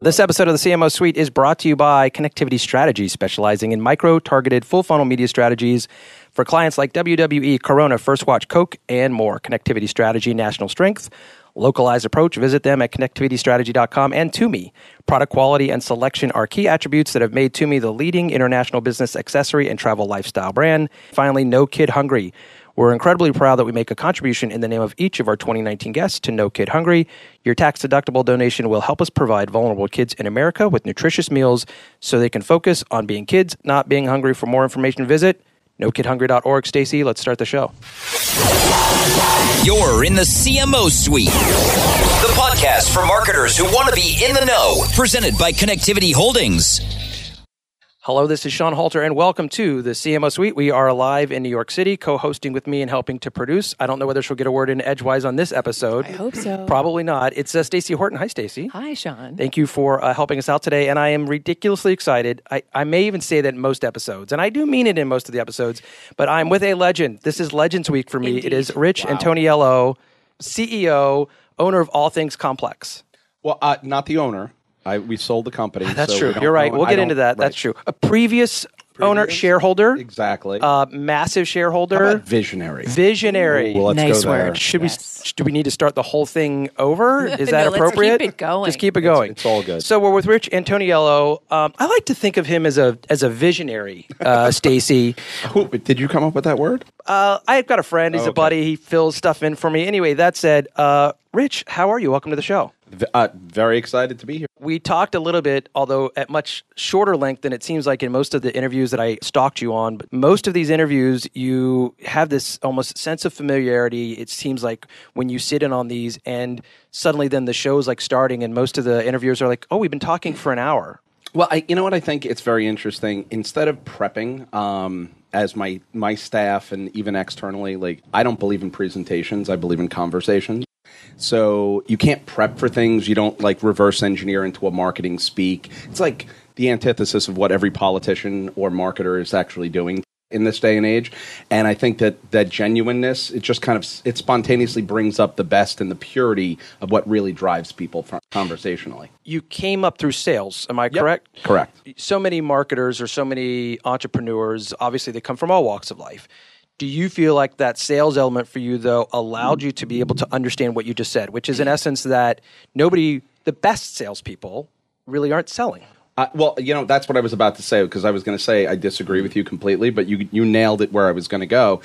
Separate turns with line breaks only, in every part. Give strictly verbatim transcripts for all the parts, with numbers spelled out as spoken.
This episode of the C M O Suite is brought to you by Connectivity Strategy, specializing in micro-targeted full-funnel media strategies for clients like W W E, Corona, First Watch, Coke, and more. Connectivity Strategy, national strength, localized approach. Visit them at connectivity strategy dot com. And Tumi. Product quality and selection are key attributes that have made Tumi the leading international business accessory and travel lifestyle brand. Finally, No Kid Hungry. We're incredibly proud that we make a contribution in the name of each of our twenty nineteen guests to No Kid Hungry. Your tax-deductible donation will help us provide vulnerable kids in America with nutritious meals so they can focus on being kids, not being hungry. For more information, visit no kid hungry dot org. Stacy, let's start the show.
You're in the C M O Suite, the podcast for marketers who want to be in the know, presented by Connectivity Holdings.
Hello, this is Sean Halter, and welcome to the C M O Suite. We are live in New York City, co-hosting with me and helping to produce. I don't know whether she'll get a word in edgewise on this episode.
I hope so.
Probably not. It's uh, Stacy Horton. Hi, Stacy.
Hi, Sean.
Thank you for uh, helping us out today, and I am ridiculously excited. I, I may even say that in most episodes, and I do mean it in most of the episodes, but I'm with a legend. This is Legends Week for me.
Indeed.
It is Rich
Wow.
Antoniello, C E O, owner of All Things Complex.
Well, uh, not the owner. I, we sold the company.
That's
so
true.
we don't
You're right.
own-
We'll
I
get
don't-
into that.
right.
That's true. A previous, owner,
Previous?
shareholder,
Exactly.
uh, massive shareholder,
How about visionary?
visionary.
Well, let's
Nice
go there.
word.
Should
Yes.
we? Do we need to start the whole thing over? Is that
No, let's
appropriate?
keep it going.
Just keep it going.
It's all good.
So we're with Rich Antoniello. Um, I like to think of him as a as a visionary. Uh, Stacy,
Who, did you come up with that word?
uh, I've got a friend. He's
Oh,
a
okay.
buddy. He fills stuff in for me. Anyway, that said, uh, Rich, how are you? Welcome to the show.
V- Uh, very excited to be here.
We talked a little bit, although at much shorter length than it seems like in most of the interviews that I stalked you on. But most of these interviews, you have this almost sense of familiarity. It seems like when you sit in on these, and suddenly then the show's like starting, and most of the interviewers are like, "Oh, we've been talking for an hour."
Well, I, you know what I think it's very interesting. Instead of prepping, um, as my my staff and even externally, like I don't believe in presentations. I believe in conversations. So you can't prep for things. You don't like reverse engineer into a marketing speak. It's like the antithesis of what every politician or marketer is actually doing in this day and age. And I think that that genuineness, it just kind of, it spontaneously brings up the best and the purity of what really drives people fr- conversationally.
You came up through sales, am I
Yep.
correct?
Correct.
So many marketers or so many entrepreneurs, obviously they come from all walks of life. Do you feel like that sales element for you, though, allowed you to be able to understand what you just said, which is in essence that nobody, the best salespeople, really aren't selling?
Uh, well, you know, that's what I was about to say, because I was going to say I disagree with you completely, but you you nailed it where I was going to go.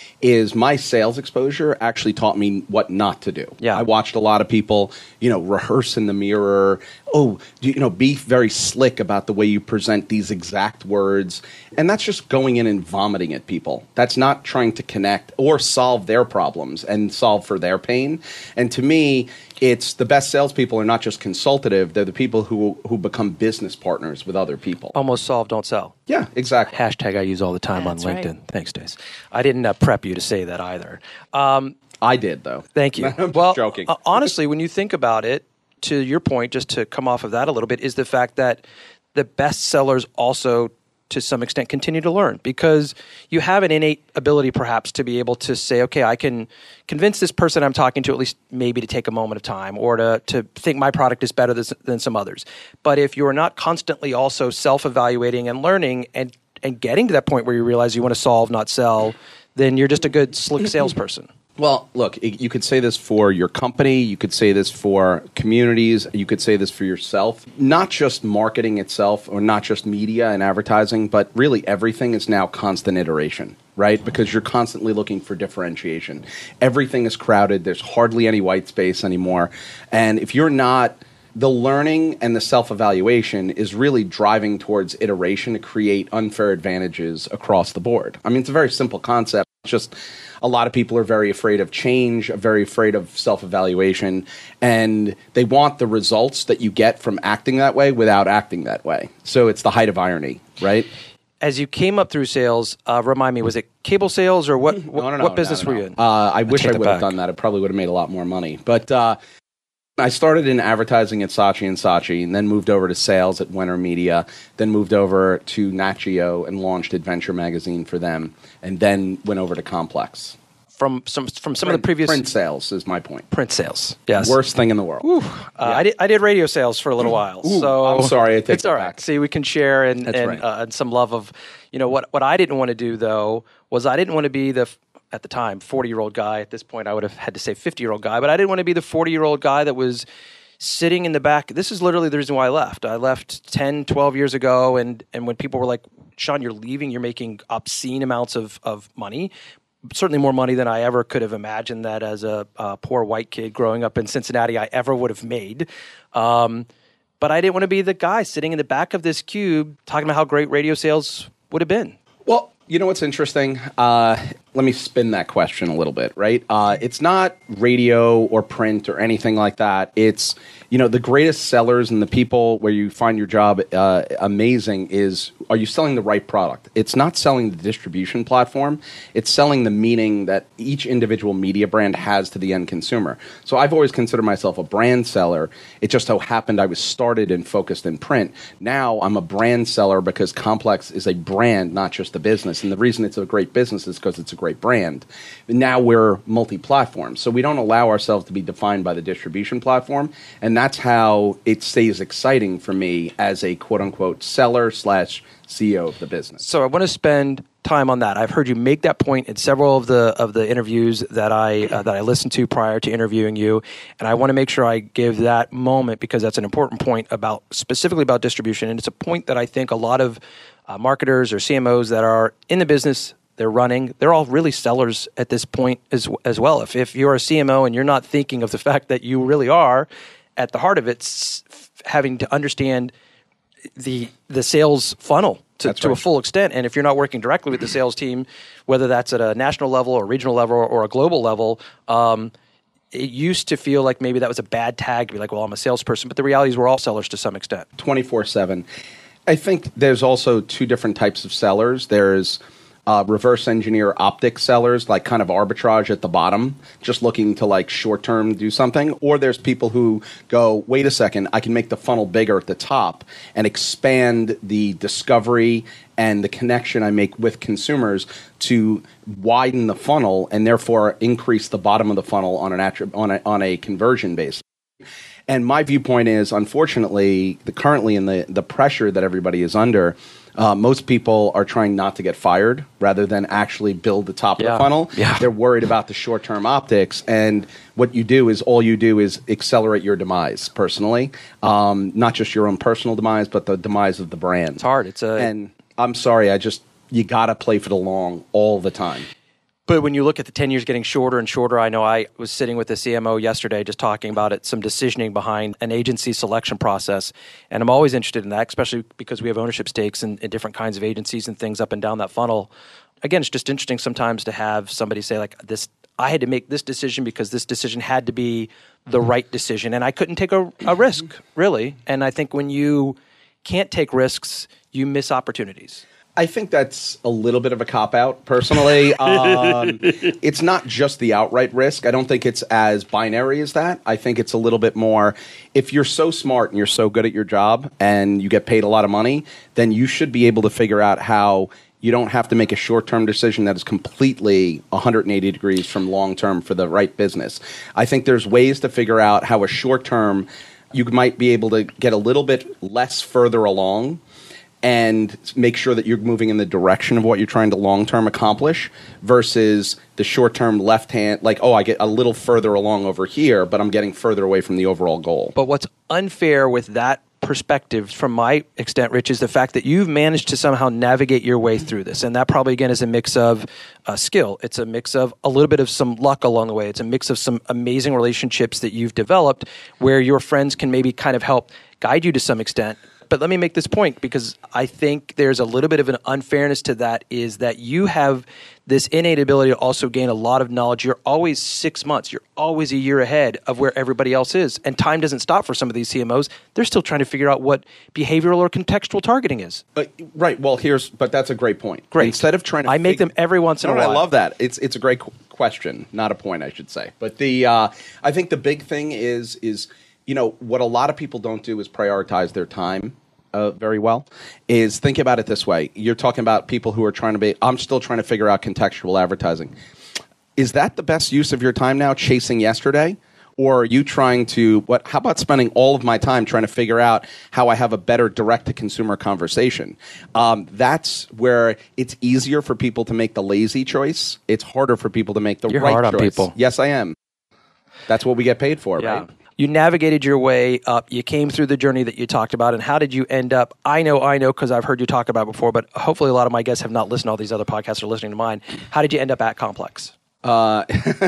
Is my sales exposure actually taught me what not to do.
Yeah.
I watched a lot of people, you know, rehearse in the mirror. Oh, do you, you know, be very slick about the way you present these exact words. And that's just going in and vomiting at people. That's not trying to connect or solve their problems and solve for their pain. And to me, it's the best salespeople are not just consultative. They're the people who who become business partners with other people.
Almost solve, don't sell.
Yeah, exactly.
Hashtag I use all the time
That's
on LinkedIn.
right.
Thanks, Dace. I didn't uh, prep you to say that either. Um,
I did, though.
Thank you.
I'm just
well,
joking.
uh, honestly, when you think about it, to your point, just to come off of that a little bit, is the fact that the best sellers also, to some extent, continue to learn, because you have an innate ability perhaps to be able to say, okay, I can convince this person I'm talking to at least maybe to take a moment of time, or to, to think my product is better than, than some others. But if you're not constantly also self-evaluating and learning and, and getting to that point where you realize you want to solve, not sell, then you're just a good, slick salesperson.
Well, look, it- you could say this for your company, you could say this for communities, you could say this for yourself. Not just marketing itself or not just media and advertising, but really everything is now constant iteration, right? Because you're constantly looking for differentiation. Everything is crowded, there's hardly any white space anymore. And if you're not, the learning and the self-evaluation is really driving towards iteration to create unfair advantages across the board. I mean, it's a very simple concept. It's just a lot of people are very afraid of change, very afraid of self-evaluation, and they want the results that you get from acting that way without acting that way. So it's the height of irony, right?
As you came up through sales, uh, remind me, was it cable sales or what?
No, no, no,
what business
no,
were
no.
you in?
Uh, I wish
take
I
that
would have
back.
done that. I probably would have made a lot more money. But uh, I started in advertising at Saatchi and Saatchi, and then moved over to sales at Wenner Media, then moved over to Nat Geo and launched Adventure Magazine for them, and then went over to Complex.
from some from some
print,
of the previous
print sales is my point.
Print sales, yes,
worst thing in the world.
Uh, yeah. I did I did radio sales for a little while,
Ooh,
so
I'm sorry, I take
it's
that
all right.
back.
See, we can share and
That's
and,
right.
uh, and some love of, you know, what what I didn't want to do though was I didn't want to be the at the time forty year old guy. At this point, I would have had to say fifty year old guy, but I didn't want to be the forty year old guy that was sitting in the back. This is literally the reason why I left. I left ten, twelve years ago, and and when people were like, Sean, you're leaving, you're making obscene amounts of, of money, certainly more money than I ever could have imagined that as a, a poor white kid growing up in Cincinnati I ever would have made. Um, but I didn't want to be the guy sitting in the back of this cube talking about how great radio sales would have been.
Well, you know what's interesting? Uh, let me spin that question a little bit, right? Uh, it's not radio or print or anything like that. It's, you know, the greatest sellers and the people where you find your job uh, amazing is, are you selling the right product? It's not selling the distribution platform. It's selling the meaning that each individual media brand has to the end consumer. So I've always considered myself a brand seller. It just so happened I was started and focused in print. Now I'm a brand seller because Complex is a brand, not just a business. And the reason it's a great business is because it's a great brand. Now we're multi-platform. So we don't allow ourselves to be defined by the distribution platform. And that's how it stays exciting for me as a quote-unquote seller slash C E O of the business.
So I want to spend time on that. I've heard you make that point in several of the of the interviews that I uh, that I listened to prior to interviewing you, and I want to make sure I give that moment because that's an important point about specifically about distribution, and it's a point that I think a lot of uh, marketers or C M Os that are in the business, they're running, they're all really sellers at this point as as well. If if you're a C M O and you're not thinking of the fact that you really are, at the heart of it, s- having to understand the the sales funnel to, to
right.
a full extent. And if you're not working directly with the sales team, whether that's at a national level or regional level or, or a global level, um, it used to feel like maybe that was a bad tag to be like, well, I'm a salesperson. But the reality is we're all sellers to some extent.
twenty-four seven. I think there's also two different types of sellers. There's uh, reverse engineer optic sellers, like kind of arbitrage at the bottom, just looking to like short term do something. Or there's people who go, wait a second, I can make the funnel bigger at the top and expand the discovery and the connection I make with consumers to widen the funnel and therefore increase the bottom of the funnel on an attrib- on a, on a conversion basis. And my viewpoint is, unfortunately, the, currently in the, the pressure that everybody is under, uh, most people are trying not to get fired rather than actually build the top
Yeah.
of the funnel.
Yeah.
They're worried about the short-term optics. And what you do is, all you do is accelerate your demise personally. Um, not just your own personal demise, but the demise of the brand.
It's hard. It's a
And I'm sorry, I just, you got to play for the long all the time.
But when you look at the ten years getting shorter and shorter, I know I was sitting with the C M O yesterday just talking about it, some decisioning behind an agency selection process. And I'm always interested in that, especially because we have ownership stakes in, in different kinds of agencies and things up and down that funnel. Again, it's just interesting sometimes to have somebody say like this, I had to make this decision because this decision had to be the right decision. And I couldn't take a, a risk, really. And I think when you can't take risks, you miss opportunities.
I think that's a little bit of a cop-out, personally. Um, it's not just the outright risk. I don't think it's as binary as that. I think it's a little bit more, if you're so smart and you're so good at your job and you get paid a lot of money, then you should be able to figure out how you don't have to make a short-term decision that is completely one hundred eighty degrees from long-term for the right business. I think there's ways to figure out how a short-term, you might be able to get a little bit less further along and make sure that you're moving in the direction of what you're trying to long-term accomplish versus the short-term left-hand, like, oh, I get a little further along over here, but I'm getting further away from the overall goal.
But what's unfair with that perspective, from my extent, Rich, is the fact that you've managed to somehow navigate your way through this. And that probably, again, is a mix of uh, skill. It's a mix of a little bit of some luck along the way. It's a mix of some amazing relationships that you've developed where your friends can maybe kind of help guide you to some extent. But let me make this point because I think there's a little bit of an unfairness to that, is that you have this innate ability to also gain a lot of knowledge. You're always six months. You're always a year ahead of where everybody else is. And time doesn't stop for some of these C M Os. They're still trying to figure out what behavioral or contextual targeting is.
Uh, right. Well, here's, but that's a great point.
Great.
Instead of trying to
I make
fig-
them every once in
no,
a while.
I love that. It's it's a great qu- question, not a point, I should say. But the uh, I think the big thing is is you know what a lot of people don't do is prioritize their time. Uh, very well, is think about it this way. You're talking about people who are trying to be, I'm still trying to figure out contextual advertising. is that the best use of your time now, chasing yesterday? Or are you trying to, what? How about spending all of my time trying to figure out how I have a better direct-to-consumer conversation? Um, that's where it's easier for people to make the lazy choice. It's harder for people to make the
You're
right
hard on
choice.
people.
Yes, I am. That's what we get paid for,
Yeah.
right?
You navigated your way up. You came through the journey that you talked about. And how did you end up? I know, I know, because I've heard you talk about it before, but hopefully a lot of my guests have not listened to all these other podcasts or listening to mine. How did you end up at Complex?
Uh,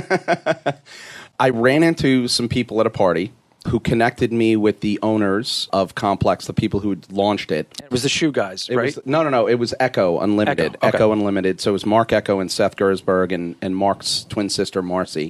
I ran into some people at a party who connected me with the owners of Complex, the people who had launched it.
It was the shoe guys,
It
right?
was, no, no, no. It was Echo Unlimited.
Echo, okay.
Echo Unlimited. So it was Mark Echo and Seth Gersberg and, and Mark's twin sister, Marcy.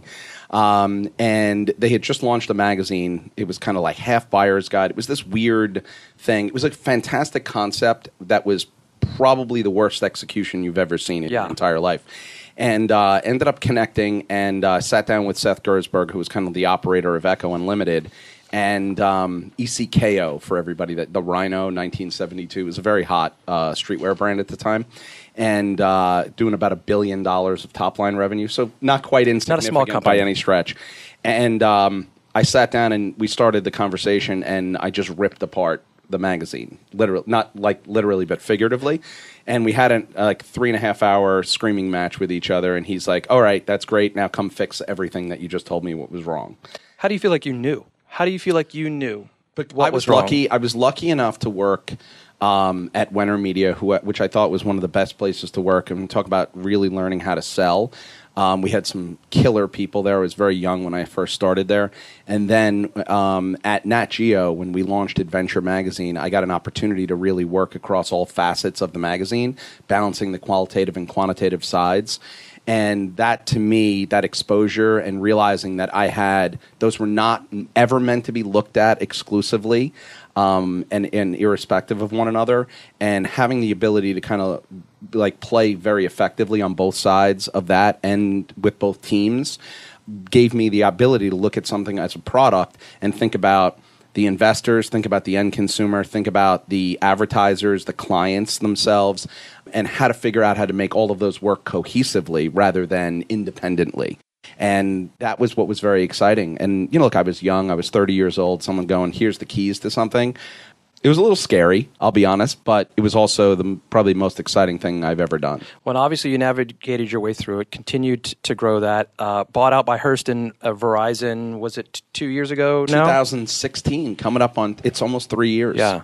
Um, and they had just launched a magazine. It was kind of like half buyer's guide. It was this weird thing. It was a fantastic concept that was probably the worst execution you've ever seen in
Yeah.
your entire life. And uh, ended up connecting and uh, sat down with Seth Gersberg, who was kind of the operator of Echo Unlimited, and um, E C K O for everybody. That the Rhino nineteen seventy-two was a very hot uh, streetwear brand at the time, and uh, doing about a billion dollars of top line revenue. So not quite insignificant
small company
by any stretch. And um, I sat down and we started the conversation, and I just ripped apart the magazine, literally, not like literally, but figuratively. And we had a uh, like three and a half hour screaming match with each other. And he's like, "All right, that's great. Now come fix everything that you just told me what was wrong."
How do you feel like you knew? How do you feel like you knew what
I was,
was wrong?
lucky. I was lucky enough to work um, at Wenner Media, who, which I thought was one of the best places to work. And talk about really learning how to sell. Um, we had some killer people there. I was very young when I first started there. And then um, at Nat Geo, when we launched Adventure Magazine, I got an opportunity to really work across all facets of the magazine, balancing the qualitative and quantitative sides. And that, to me, that exposure and realizing that I had, those were not ever meant to be looked at exclusively um, and, and irrespective of one another, and having the ability to kind of like play very effectively on both sides of that and with both teams gave me the ability to look at something as a product and think about the investors, think about the end consumer, think about the advertisers, the clients themselves, and how to figure out how to make all of those work cohesively rather than independently. And that was what was very exciting. And, you know, look, I was young. I was thirty years old. Someone going, here's the keys to something. It was a little scary, I'll be honest, but it was also the probably most exciting thing I've ever done.
Well, obviously you navigated your way through it, continued t- to grow that, uh, bought out by Hearst and uh, Verizon, was it t- two years ago now?
twenty sixteen, coming up on, it's almost three years.
Yeah.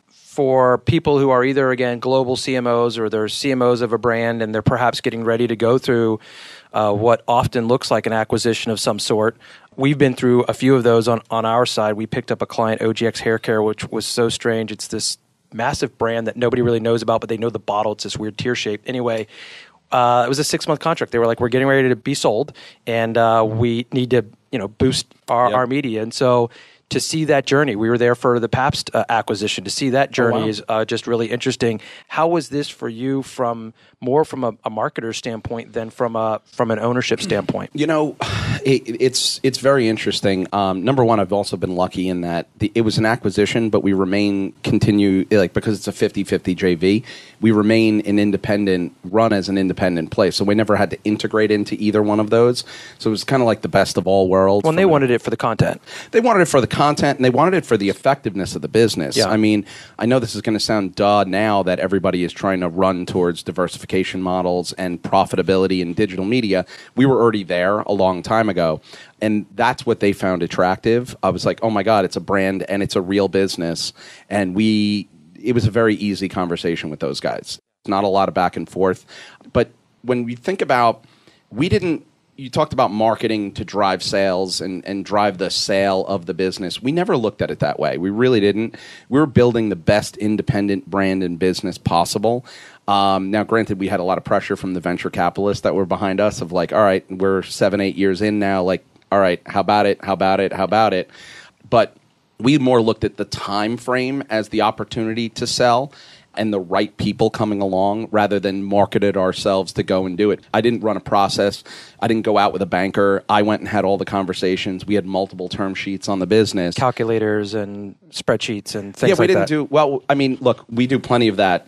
For people who are either, again, global C M Os or they're C M Os of a brand and they're perhaps getting ready to go through uh, what often looks like an acquisition of some sort. We've been through a few of those on, on our side. We picked up a client, O G X Hair Care, which was so strange. It's this massive brand that nobody really knows about, but they know the bottle. It's this weird tear shape. Anyway, uh, it was a six-month contract. They were like, we're getting ready to be sold, and uh, we need to you know, boost our,
Yep.
our media. And so to see that journey, we were there for the Pabst uh, acquisition. To see that journey
Oh, wow.
is uh, just really interesting. How was this for you, from more from a, a marketer standpoint than from a from an ownership standpoint?
You know, it, it's it's very interesting. Um, number one, I've also been lucky in that the, it was an acquisition, but we remain continue like because it's a fifty-fifty J V. We remain an independent, run as an independent place. So we never had to integrate into either one of those. So it was kind of like the best of all worlds.
Well, and they
from-
wanted it for the content.
They wanted it for the content, and they wanted it for the effectiveness of the business.
Yeah.
I mean, I know this is going to sound duh now that everybody is trying to run towards diversification models and profitability in digital media. We were already there a long time ago, and that's what they found attractive. I was like, oh my God, it's a brand and it's a real business. And we, it was a very easy conversation with those guys. Not a lot of back and forth. But when we think about, we didn't, you talked about marketing to drive sales and, and drive the sale of the business. We never looked at it that way. We really didn't. We were building the best independent brand and business possible. Um, now, granted, we had a lot of pressure from the venture capitalists that were behind us of like, all right, we're seven, eight years in now. Like, all right, how about it? How about it? How about it? But we more looked at the time frame as the opportunity to sell and the right people coming along rather than marketed ourselves to go and do it. I didn't run a process. I didn't go out with a banker. I went and had all the conversations. We had multiple term sheets on the business.
Calculators and spreadsheets and things
yeah, we
like
didn't
that.
do, well, I mean, look, we do plenty of that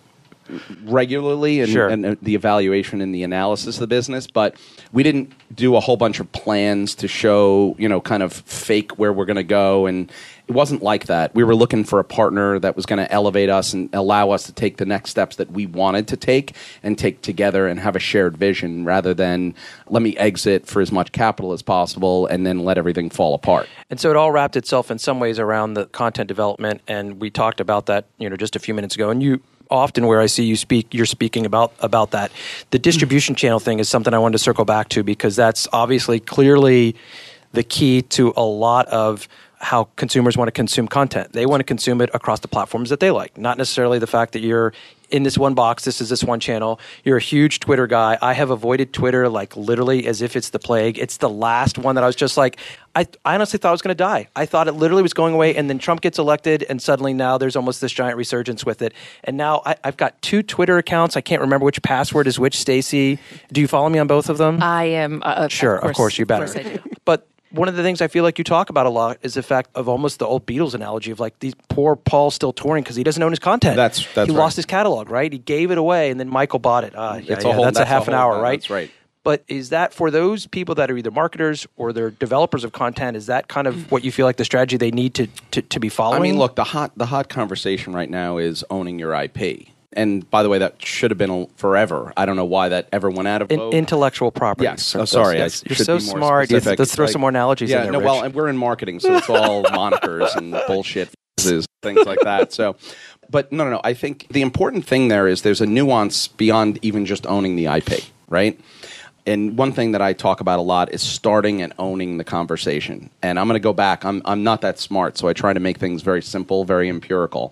regularly and,
Sure.
and uh, the evaluation and the analysis of the business, but we didn't do a whole bunch of plans to show, you know, kind of fake where we're going to go. And it wasn't like that. We were looking for a partner that was going to elevate us and allow us to take the next steps that we wanted to take and take together and have a shared vision rather than let me exit for as much capital as possible and then let everything fall apart.
And so it all wrapped itself in some ways around the content development, and we talked about that, you know, just a few minutes ago. And you often, where I see you speak, you're speaking about about that. The distribution channel thing is something I wanted to circle back to because that's obviously clearly the key to a lot of how consumers want to consume content. They want to consume it across the platforms that they like, not necessarily the fact that you're in this one box, this is this one channel. You're a huge Twitter guy. I have avoided Twitter like literally as if it's the plague. It's the last one that I was just like, I, I honestly thought I was going to die. I thought it literally was going away, and then Trump gets elected, and suddenly now there's almost this giant resurgence with it. And now I, I've got two Twitter accounts. I can't remember which password is which, Stacey. Do you follow me on both of them?
I am. Uh,
sure,
of course,
of course you better.
Of course I do.
But one of the things I feel like you talk about a lot is the fact of almost the old Beatles analogy of like these poor Paul still touring because he doesn't own his content.
That's that's
he
right.
lost his catalog, right? He gave it away, and then Michael bought it. Ah, yeah,
It's a
yeah,
whole-
that's,
that's
a half
a
an
whole-
hour, right?
that's right.
But is that for those people that are either marketers or they're developers of content? Is that kind of what you feel like the strategy they need to to, to be following?
I mean, look, the hot the hot conversation right now is owning your I P. And by the way, that should have been forever. I don't know why that ever went out of
In,
vogue.
intellections property.
Yes. Oh, sorry.
Yes.
I
You're
should
so
be more
smart.
specific.
Let's throw
Like-
some more analogies
yeah,
in there,
no,
Rich.
well, we're in marketing, so it's all monikers and bullshit, things like that. So, but no, no, no. I think the important thing there is there's a nuance beyond even just owning the I P, right? And one thing that I talk about a lot is starting and owning the conversation. And I'm going to go back. I'm I'm not that smart, so I try to make things very simple, very empirical.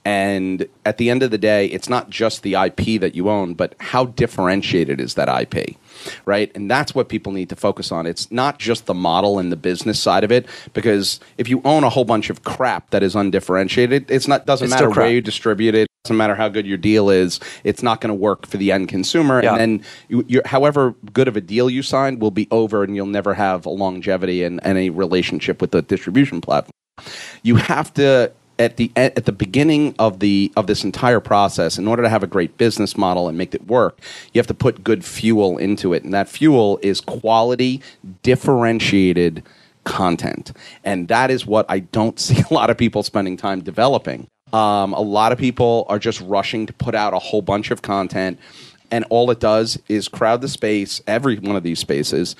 And at the end of the day, it's not just the I P that you own, but how differentiated is that I P, right? And that's what people need to focus on. It's not just the model and the business side of it, because if you own a whole bunch of crap that is undifferentiated, it's not doesn't
It's
matter
still crap.
where you distribute it. Doesn't matter how good your deal is. It's not going to work for the end consumer.
Yeah.
And then you, you're, however good of a deal you signed will be over, and you'll never have a longevity and, and a relationship with the distribution platform. You have to at the at the beginning of the of this entire process, in order to have a great business model and make it work, you have to put good fuel into it, and that fuel is quality, differentiated content, and that is what I don't see a lot of people spending time developing. Um, a lot of people are just rushing to put out a whole bunch of content, and all it does is crowd the space, every one of these spaces,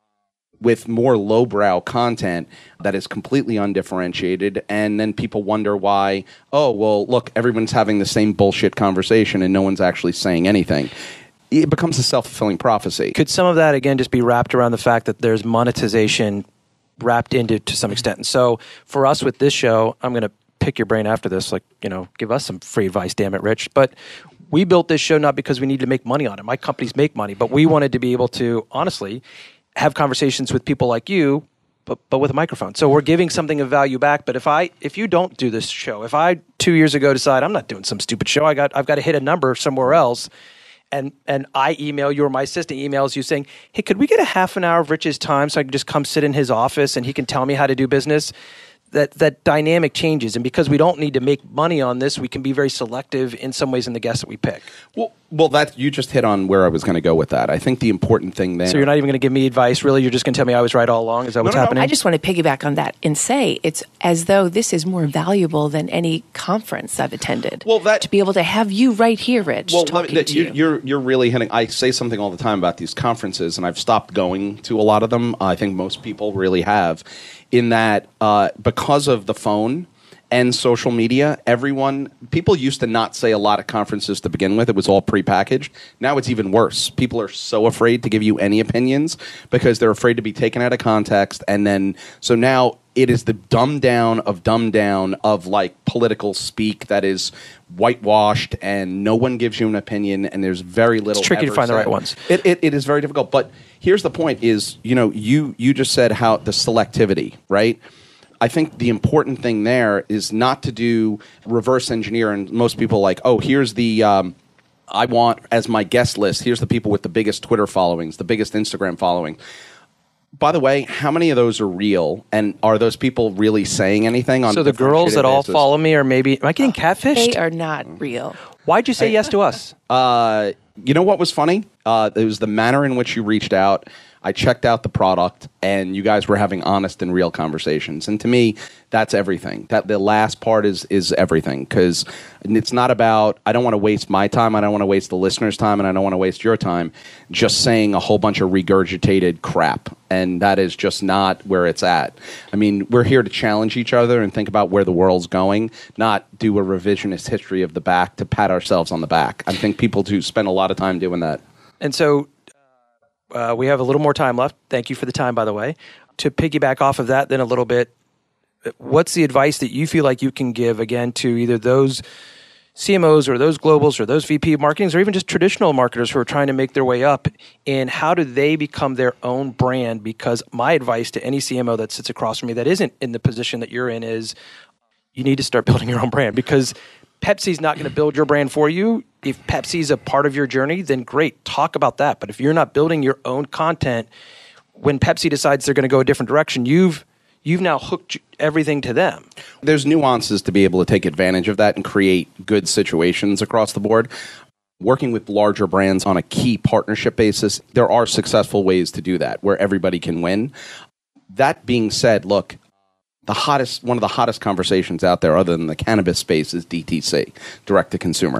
with more lowbrow content that is completely undifferentiated, and then people wonder why, oh, well, look, everyone's having the same bullshit conversation and no one's actually saying anything. It becomes a self-fulfilling prophecy.
Could some of that, again, just be wrapped around the fact that there's monetization wrapped into to some extent? And so for us with this show, I'm going to pick your brain after this, like, you know, give us some free advice, damn it, Rich. But we built this show not because we need to make money on it. My companies make money, but we wanted to be able to, honestly, have conversations with people like you, but but with a microphone. So we're giving something of value back. But if I if you don't do this show, if I two years ago decide I'm not doing some stupid show, I got I've got to hit a number somewhere else, and and I email you or my assistant emails you saying, hey, could we get a half an hour of Rich's time so I can just come sit in his office and he can tell me how to do business? That that dynamic changes, and because we don't need to make money on this, we can be very selective in some ways in the guests that we pick.
Well, well, that you just hit on where I was going to go with that. I think the important thing there.
So you're not even going to give me advice, really? You're just going to tell me I was right all along? Is that what's
no, no.
happening?
I just want to piggyback on that and say it's as though this is more valuable than any conference I've attended.
Well, that-
to be able to have you right here, Rich,
Well,
talking
that-
to
you,
you.
you're you're really hitting. I say something all the time about these conferences, and I've stopped going to a lot of them. I think most people really have, in that uh, because of the phone and social media, everyone, people used to not say a lot at conferences to begin with. It was all prepackaged. Now it's even worse. People are so afraid to give you any opinions because they're afraid to be taken out of context. And then, so now it is the dumbed down of dumbed down of like political speak that is whitewashed, and no one gives you an opinion, and there's very little.
It's tricky to
ever
find the
said.
right ones.
It, it, it is very difficult. But here's the point is, you know, you, you just said how the selectivity, right? I think the important thing there is not to do reverse engineer, and most people like, oh, here's the, um, I want as my guest list, here's the people with the biggest Twitter followings, the biggest Instagram following. By the way, how many of those are real? And are those people really saying anything on
So the girls that all
basis?
follow me are maybe, am I getting catfished?
They are not real.
Why'd you say yes to us?
Uh, you know what was funny? Uh, it was the manner in which you reached out. I checked out the product, and you guys were having honest and real conversations. And to me, that's everything. That the last part is is everything, because it's not about, I don't want to waste my time, I don't want to waste the listeners' time, and I don't want to waste your time just saying a whole bunch of regurgitated crap. And that is just not where it's at. I mean, we're here to challenge each other and think about where the world's going, not do a revisionist history of the back to pat ourselves on the back. I think people do spend a lot of time doing that.
And so uh, we have a little more time left. Thank you for the time, by the way. To piggyback off of that then a little bit, what's the advice that you feel like you can give, again, to either those C M Os or those globals or those V P of marketings or even just traditional marketers who are trying to make their way up, in how do they become their own brand? Because my advice to any C M O that sits across from me that isn't in the position that you're in is you need to start building your own brand, because Pepsi's not going to build your brand for you. If Pepsi's a part of your journey, then great, talk about that. But if you're not building your own content, when Pepsi decides they're going to go a different direction, you've You've now hooked everything to them.
There's nuances to be able to take advantage of that and create good situations across the board. Working with larger brands on a key partnership basis, there are successful ways to do that where everybody can win. That being said, look, the hottest, one of the hottest conversations out there other than the cannabis space is D T C, direct to consumer.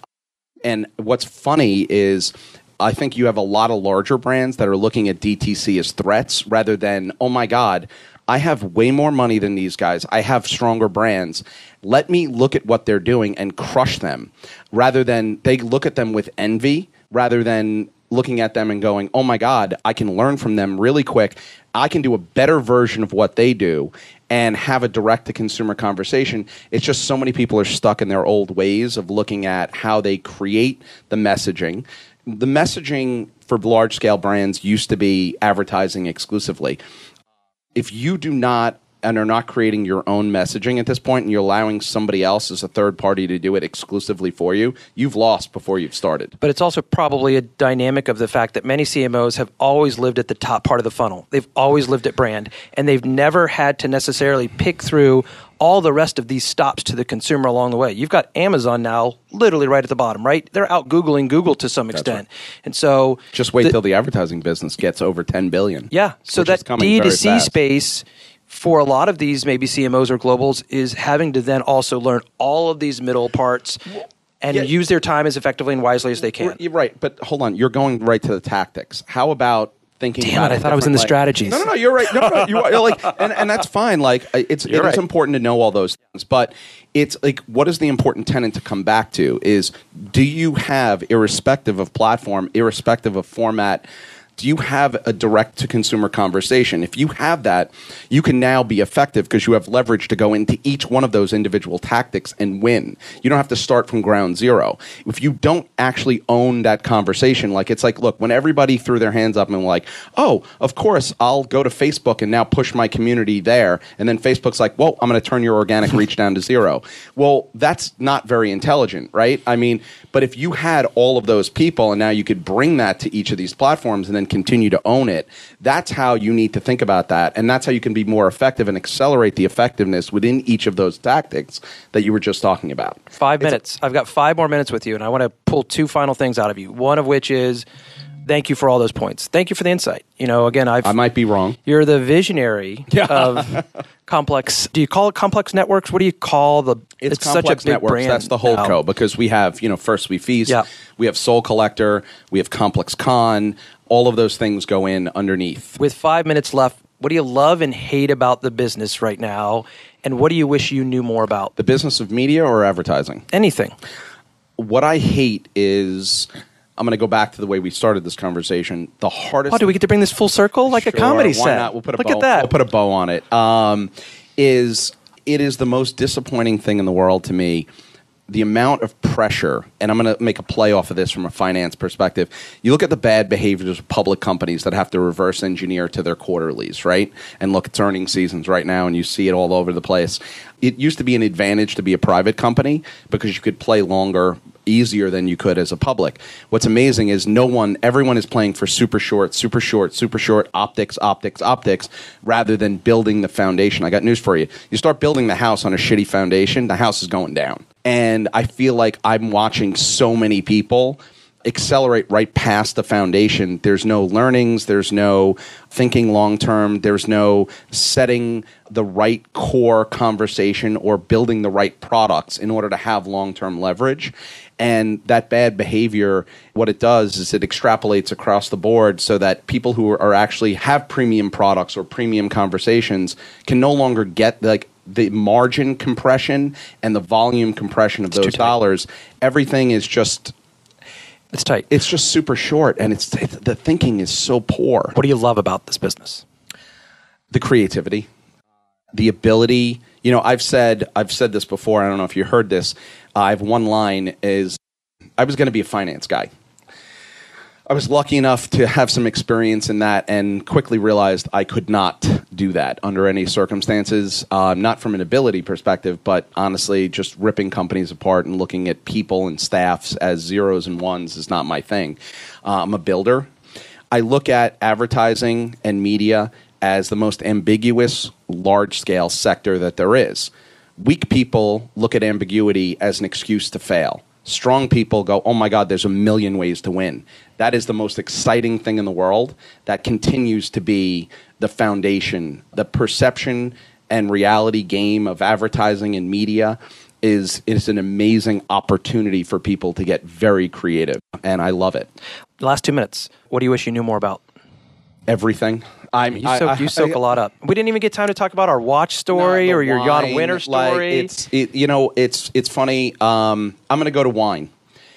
And what's funny is I think you have a lot of larger brands that are looking at D T C as threats rather than, oh my God, I have way more money than these guys. I have stronger brands. Let me look at what they're doing and crush them, rather than they look at them with envy, rather than looking at them and going, oh my God, I can learn from them really quick. I can do a better version of what they do and have a direct-to-consumer conversation. It's just so many people are stuck in their old ways of looking at how they create the messaging. The messaging for large-scale brands used to be advertising exclusively. If you do not and are not creating your own messaging at this point and you're allowing somebody else as a third party to do it exclusively for you, you've lost before you've started.
But it's also probably a dynamic of the fact that many C M Os have always lived at the top part of the funnel. They've always lived at brand, and they've never had to necessarily pick through all the rest of these stops to the consumer along the way. You've got Amazon now literally right at the bottom, right? They're out Googling Google to some extent. Right. And so
just wait
the,
till the advertising business gets over ten billion.
Yeah. So that D two C space for a lot of these maybe C M Os or globals is having to then also learn all of these middle parts and yeah. use their time as effectively and wisely as they can.
You're right. But hold on. You're going right to the tactics. How about thinking
Damn
about
it, I thought I was in the
like,
strategies.
No, no, no, you're right. No, no, you are like, and, and that's fine. Like, it's you're it right. is important to know all those things, but it's like, what is the important tenet to come back to is, do you have, irrespective of platform, irrespective of format, do you have a direct-to-consumer conversation? If you have that, you can now be effective because you have leverage to go into each one of those individual tactics and win. You don't have to start from ground zero. If you don't actually own that conversation, like it's like, look, when everybody threw their hands up and were like, oh, of course, I'll go to Facebook and now push my community there, and then Facebook's like, whoa, I'm going to turn your organic reach down to zero. Well, that's not very intelligent, right? I mean, but if you had all of those people and now you could bring that to each of these platforms and then continue to own it, that's how you need to think about that. And that's how you can be more effective and accelerate the effectiveness within each of those tactics that you were just talking about.
Five
it's
minutes. A- I've got five more minutes with you, and I want to pull two final things out of you. One of which is, thank you for all those points. Thank you for the insight. You know, again, I've,
I might be wrong.
You're the visionary
yeah.
of complex. Do you call it complex networks? What do you call the?
It's,
it's
complex
such a big
networks.
brand.
That's the whole
now.
co because we have, you know, First We Feast,
yeah.
we have Soul Collector, we have Complex Con. All of those things go in underneath.
With five minutes left, what do you love and hate about the business right now? And what do you wish you knew more about?
The business of media or advertising?
Anything.
What I hate is, I'm going to go back to the way we started this conversation. The hardest...
Oh, do we get to bring this full circle? Like
sure,
a comedy
why
set.
Not? We'll put a
Look
bow,
at that.
We'll put a bow on it. Um, is it is the most disappointing thing in the world to me, the amount of pressure, and I'm going to make a play off of this from a finance perspective. You look at the bad behaviors of public companies that have to reverse engineer to their quarterlies, right? And look, it's earnings seasons right now, and you see it all over the place. It used to be an advantage to be a private company because you could play longer easier than you could as a public. What's amazing is no one, everyone is playing for super short, super short, super short, optics, optics, optics, rather than building the foundation. I got news for you. You start building the house on a shitty foundation, the house is going down. And I feel like I'm watching so many people accelerate right past the foundation. There's no learnings. There's no thinking long term. There's no setting the right core conversation or building the right products in order to have long term leverage. And that bad behavior, what it does is it extrapolates across the board so that people who are actually have premium products or premium conversations can no longer get like the margin compression and the volume compression of
It's
those dollars. Everything is just
It's tight.
It's just super short, and it's the thinking is so poor.
What do you love about this business?
The creativity, the ability. You know, I've said I've said this before. I don't know if you heard this. Uh, I have one line is, I was going to be a finance guy. I was lucky enough to have some experience in that and quickly realized I could not do that under any circumstances, uh, not from an ability perspective, but honestly, just ripping companies apart and looking at people and staffs as zeros and ones is not my thing. Uh, I'm a builder. I look at advertising and media as the most ambiguous, large-scale sector that there is. Weak people look at ambiguity as an excuse to fail. Strong people go, oh my God, there's a million ways to win. That is the most exciting thing in the world. That continues to be the foundation. The perception and reality game of advertising and media is, is an amazing opportunity for people to get very creative, and I love it.
Last two minutes. What do you wish you knew more about?
Everything. I'm,
You soak,
I, I,
you soak
I,
a lot up. We didn't even get time to talk about our watch story
No, the
or your Jan
wine,
Winter story.
Like, it's it, you know, it's it's funny. Um, I'm going to go to wine.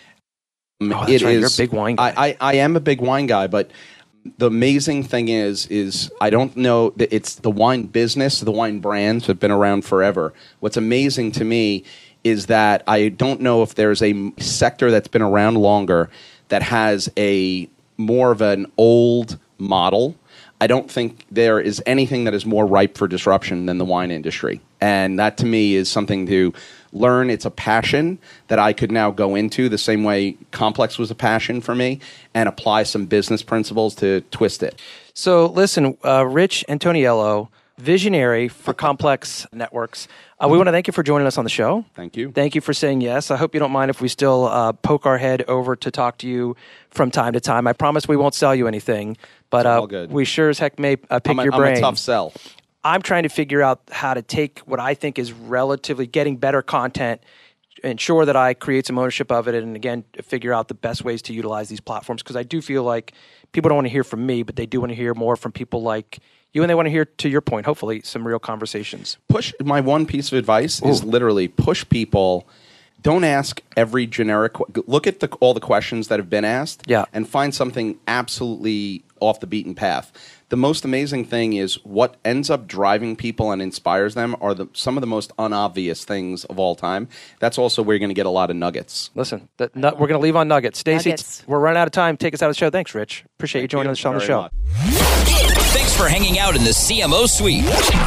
Oh, that's
It
right. You're a
is-
big wine guy.
I, I, I am a big wine guy, but the amazing thing is, is I don't know that it's the wine business. The wine brands have been around forever. What's amazing to me is that I don't know if there's a sector that's been around longer that has a more of an old model. I don't think there is anything that is more ripe for disruption than the wine industry. And that to me is something to learn. It's a passion that I could now go into the same way Complex was a passion for me and apply some business principles to twist it.
So listen, uh, Rich Antoniello, visionary for Complex Networks. Uh, we want to thank you for joining us on the show.
Thank you.
Thank you for saying yes. I hope you don't mind if we still uh, poke our head over to talk to you from time to time. I promise we won't sell you anything, but uh,
all good.
we sure as heck may uh, pick
I'm a,
your
I'm
brain.
a tough sell.
I'm trying to figure out how to take what I think is relatively getting better content, ensure that I create some ownership of it, and again, figure out the best ways to utilize these platforms, because I do feel like people don't want to hear from me, but they do want to hear more from people like you, and they want to hear, to your point, hopefully, some real conversations.
Push. My one piece of advice is literally push people. Don't ask every generic. Look at the, all the questions that have been asked,
Yeah.
and find something absolutely off the beaten path. The most amazing thing is what ends up driving people and inspires them are the, some of the most unobvious things of all time. That's also where you're going to get a lot of nuggets.
Listen, that, nut, we're going to leave on nuggets. Stacey,
Nuggets.
we're running out of time. Take us out of the show. Thanks, Rich. Appreciate you joining us on the
very
show.
much.
Thanks for hanging out in the C M O Suite.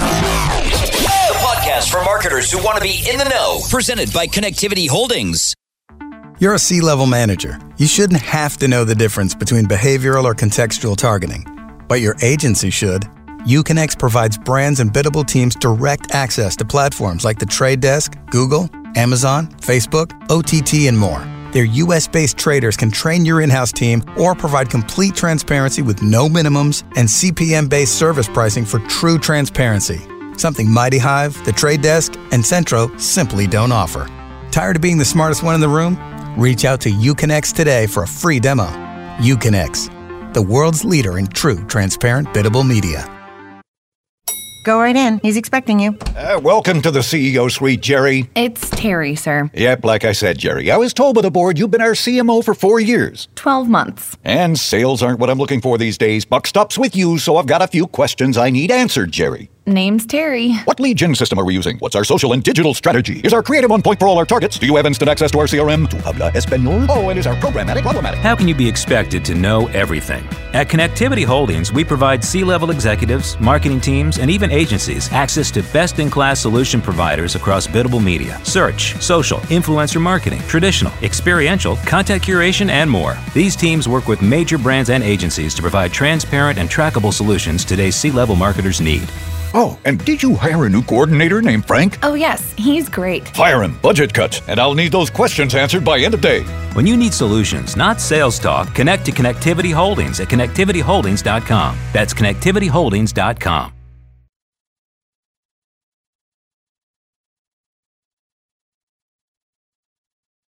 The podcast for marketers who want to be in the know. Presented by Connectivity Holdings.
You're a C-level manager. You shouldn't have to know the difference between behavioral or contextual targeting. But your agency should. Uconnect provides brands and biddable teams direct access to platforms like The Trade Desk, Google, Amazon, Facebook, O T T, and more. Their U S-based traders can train your in-house team or provide complete transparency with no minimums and C P M-based service pricing for true transparency. Something Mighty Hive, The Trade Desk, and Centro simply don't offer. Tired of being the smartest one in the room? Reach out to Uconnect today for a free demo. Uconnect, the world's leader in true transparent biddable media.
Go right in. He's expecting you.
Uh, welcome to the C E O Suite, Jerry.
It's Terry, sir.
Yep, like I said, Jerry. I was told by the board you've been our C M O for four years.
Twelve months.
And sales aren't what I'm looking for these days. Buck stops with you, so I've got a few questions I need answered, Jerry.
Name's Terry.
What lead gen system are we using? What's our social and digital strategy? Is our creative on point for all our targets? Do you have instant access to our C R M? Tu habla español? Oh, and is our programmatic problematic?
How can you be expected to know everything? At Connectivity Holdings, we provide C-level executives, marketing teams, and even agencies access to best-in-class solution providers across biddable media, search, social, influencer marketing, traditional, experiential, content curation, and more. These teams work with major brands and agencies to provide transparent and trackable solutions today's C-level marketers need.
Oh, and did you hire a new coordinator named Frank?
Oh, yes, he's great.
Fire him. Budget cuts. And I'll need those questions answered by end of day.
When you need solutions, not sales talk, connect to Connectivity Holdings at connectivity holdings dot com. That's connectivity holdings dot com.